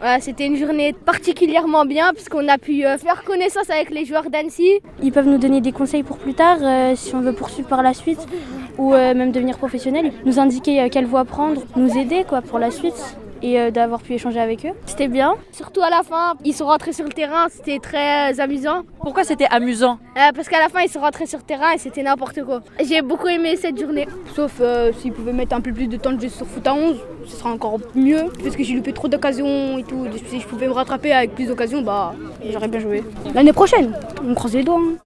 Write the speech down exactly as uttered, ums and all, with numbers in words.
Ouais, c'était une journée particulièrement bien parce qu'on a pu euh, faire connaissance avec les joueurs d'Annecy. Ils peuvent nous donner des conseils pour plus tard, euh, si on veut poursuivre par la suite ou euh, même devenir professionnel. Nous indiquer euh, quelle voie prendre, nous aider quoi, pour la suite et euh, d'avoir pu échanger avec eux. C'était bien. Surtout à la fin, ils sont rentrés sur le terrain, c'était très euh, amusant. Pourquoi c'était amusant? euh, Parce qu'à la fin, ils sont rentrés sur le terrain et c'était n'importe quoi. J'ai beaucoup aimé cette journée. Sauf euh, s'ils pouvaient mettre un peu plus de temps de jeu sur foot à onze, ce serait encore mieux. Parce que j'ai loupé trop d'occasions et tout. Si je pouvais me rattraper avec plus d'occasions, bah j'aurais bien joué. L'année prochaine, on croise les doigts. Hein.